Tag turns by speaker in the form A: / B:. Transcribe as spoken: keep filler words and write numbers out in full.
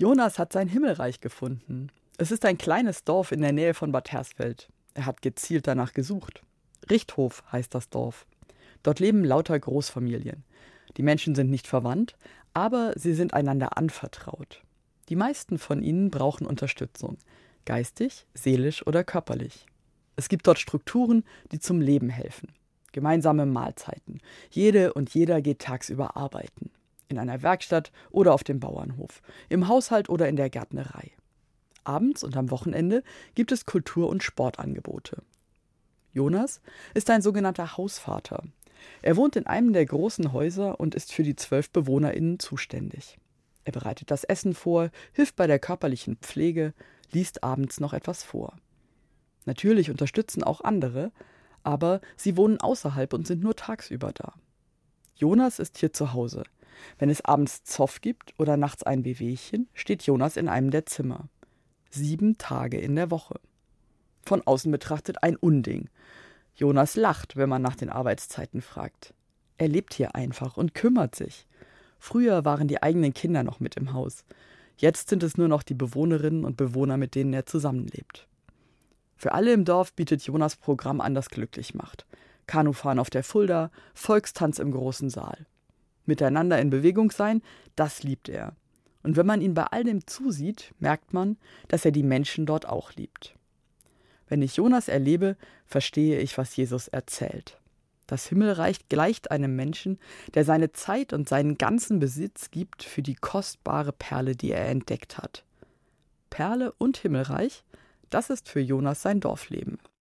A: Jonas hat sein Himmelreich gefunden. Es ist ein kleines Dorf in der Nähe von Bad Hersfeld. Er hat gezielt danach gesucht. Richthof heißt das Dorf. Dort leben lauter Großfamilien. Die Menschen sind nicht verwandt, aber sie sind einander anvertraut. Die meisten von ihnen brauchen Unterstützung, geistig, seelisch oder körperlich. Es gibt dort Strukturen, die zum Leben helfen. Gemeinsame Mahlzeiten. Jede und jeder geht tagsüber arbeiten. In einer Werkstatt oder auf dem Bauernhof, im Haushalt oder in der Gärtnerei. Abends und am Wochenende gibt es Kultur- und Sportangebote. Jonas ist ein sogenannter Hausvater. Er wohnt in einem der großen Häuser und ist für die zwölf BewohnerInnen zuständig. Er bereitet das Essen vor, hilft bei der körperlichen Pflege, liest abends noch etwas vor. Natürlich unterstützen auch andere, aber sie wohnen außerhalb und sind nur tagsüber da. Jonas ist hier zu Hause. Wenn es abends Zoff gibt oder nachts ein Wehwehchen, steht Jonas in einem der Zimmer. Sieben Tage in der Woche. Von außen betrachtet ein Unding. Jonas lacht, wenn man nach den Arbeitszeiten fragt. Er lebt hier einfach und kümmert sich. Früher waren die eigenen Kinder noch mit im Haus. Jetzt sind es nur noch die Bewohnerinnen und Bewohner, mit denen er zusammenlebt. Für alle im Dorf bietet Jonas Programm an, das glücklich macht. Kanufahren auf der Fulda, Volkstanz im großen Saal. Miteinander in Bewegung sein, das liebt er. Und wenn man ihn bei all dem zusieht, merkt man, dass er die Menschen dort auch liebt. Wenn ich Jonas erlebe, verstehe ich, was Jesus erzählt. Das Himmelreich gleicht einem Menschen, der seine Zeit und seinen ganzen Besitz gibt für die kostbare Perle, die er entdeckt hat. Perle und Himmelreich, das ist für Jonas sein Dorfleben.